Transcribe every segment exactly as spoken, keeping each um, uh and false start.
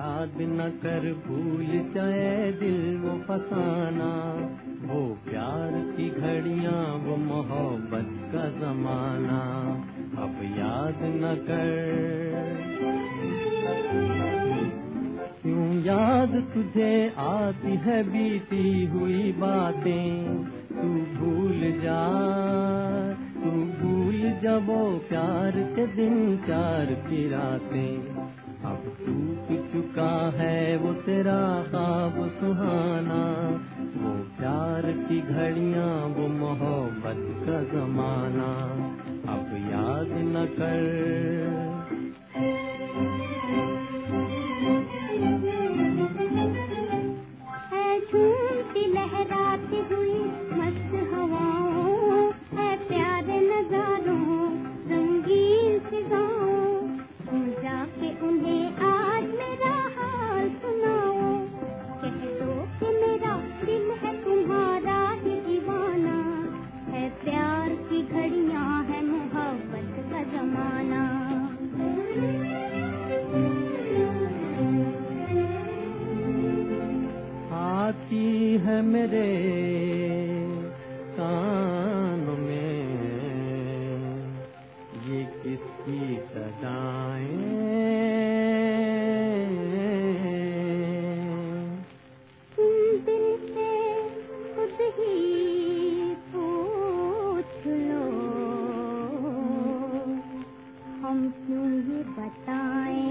याद न कर भूल जाए दिल वो फसाना, वो प्यार की घड़ियां वो मोहब्बत का जमाना, अब याद न कर। क्यों याद तुझे आती है बीती हुई बातें, तू भूल जा तू भूल जा वो प्यार के दिन चार की रातें, अब टूट चुका है वो तेरा ख्वाब सुहाना, वो प्यार की घड़ियां वो मोहब्बत का जमाना, अब याद न कर। है झूमती लहराती हुई मस्त हवाओं, है प्यारे नजारों रंगीन फिजाओं, तुम जाके उन्हें आज मेरा हाल सुनाओ, कह दो कि मेरा दिल है तुम्हारा ही दीवाना, है प्यार की घड़ियां है मोहब्बत का जमाना। आती है मेरे कानों में ये किसकी सदाएं, तुम दिल से खुद ही पूछ लो, हम क्यों ये बताएं।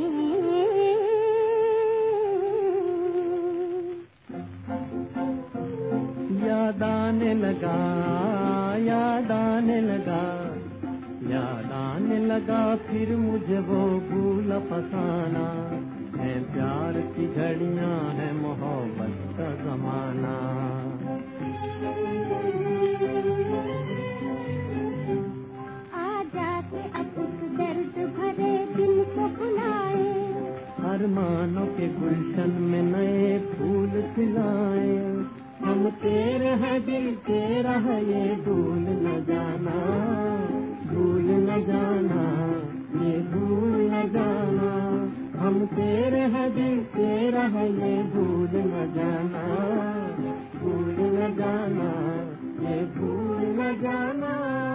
याद आने लगा याद आने लगा याद आने लगा फिर मुझे वो भूल फसाना, है प्यार की घड़ियां है मोहब्बत का जमाना। आ जाके अब उस दर्द भरे दिल को बुलाए, अरमानों के गुलशन में नए फूल खिलाए, हम तेरे हैं दिल तेरा है ये भूल न जाना, भूल न जाना ये भूल न जाना, हम तेरे हैं दिल तेरा है ये भूल न जाना, भूल न जाना ये भूल न जाना।